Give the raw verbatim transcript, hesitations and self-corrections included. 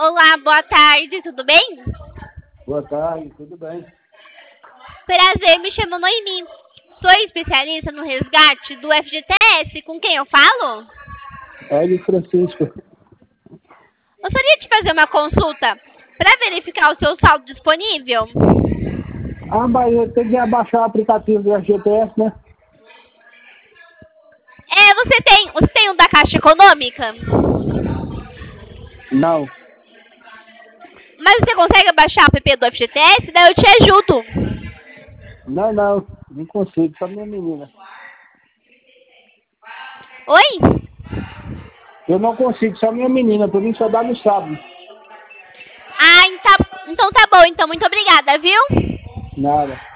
Olá, boa tarde, tudo bem? Boa tarde, tudo bem? Prazer, me chamo Noemi. Sou especialista no resgate do F G T S. Com quem eu falo? Hélio Francisco. Gostaria de fazer uma consulta para verificar o seu saldo disponível. Ah, mas eu tenho que abaixar o aplicativo do F G T S, né? É, você tem, você tem o da Caixa Econômica? Não. Mas você consegue baixar o app do F G T S? Daí eu te ajudo. Não, não. Não consigo, só minha menina. Oi? Eu não consigo, só minha menina. Por mim só dá no sábado. Ah, então, então tá bom. Então, muito obrigada, viu? Nada.